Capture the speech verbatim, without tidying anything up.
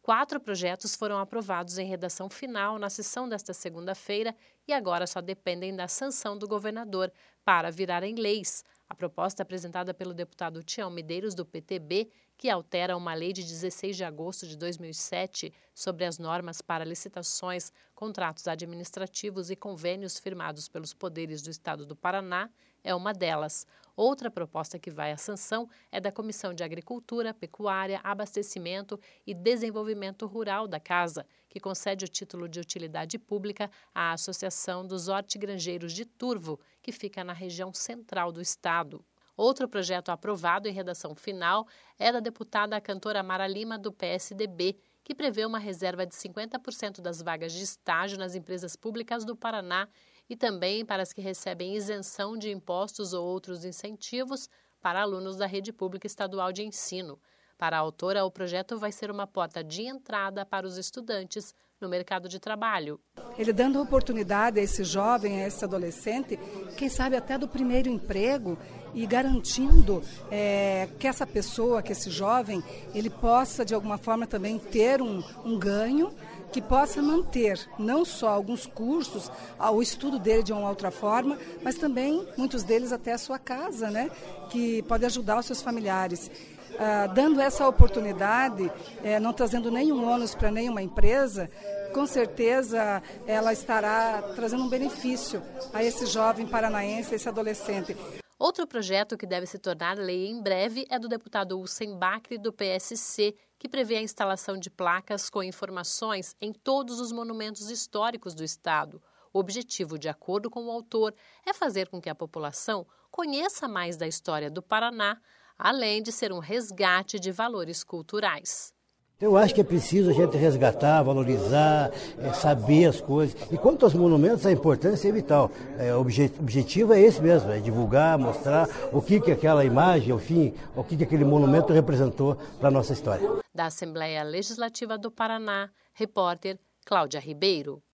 Quatro projetos foram aprovados em redação final na sessão desta segunda-feira e agora só dependem da sanção do governador para virarem leis. A proposta apresentada pelo deputado Tião Medeiros, do P T B, que altera uma lei de dezesseis de agosto de dois mil e sete sobre as normas para licitações, contratos administrativos e convênios firmados pelos poderes do Estado do Paraná, é uma delas. Outra proposta que vai à sanção é da Comissão de Agricultura, Pecuária, Abastecimento e Desenvolvimento Rural da Casa, que concede o título de utilidade pública à Associação dos Hortigranjeiros de Turvo, que fica na região central do estado. Outro projeto aprovado em redação final é da deputada cantora Mara Lima, do P S D B, que prevê uma reserva de cinquenta por cento das vagas de estágio nas empresas públicas do Paraná e também para as que recebem isenção de impostos ou outros incentivos para alunos da rede pública estadual de ensino. Para a autora, o projeto vai ser uma porta de entrada para os estudantes no mercado de trabalho. Ele dando oportunidade a esse jovem, a esse adolescente, quem sabe até do primeiro emprego, e garantindo é, que essa pessoa, que esse jovem, ele possa de alguma forma também ter um, um ganho, que possa manter não só alguns cursos, o estudo dele de uma outra forma, mas também muitos deles até a sua casa, né, que pode ajudar os seus familiares. Ah, dando essa oportunidade, eh, não trazendo nenhum ônus para nenhuma empresa, com certeza ela estará trazendo um benefício a esse jovem paranaense, a esse adolescente. Outro projeto que deve se tornar lei em breve é do deputado Hussein Bacri, do P S C, que prevê a instalação de placas com informações em todos os monumentos históricos do estado. O objetivo, de acordo com o autor, é fazer com que a população conheça mais da história do Paraná, além de ser um resgate de valores culturais. Eu acho que é preciso a gente resgatar, valorizar, é, saber as coisas. E quanto aos monumentos, a importância é vital. É, o objetivo é esse mesmo, é divulgar, mostrar o que, que aquela imagem, enfim, o que, que aquele monumento representou para a nossa história. Da Assembleia Legislativa do Paraná, repórter Cláudia Ribeiro.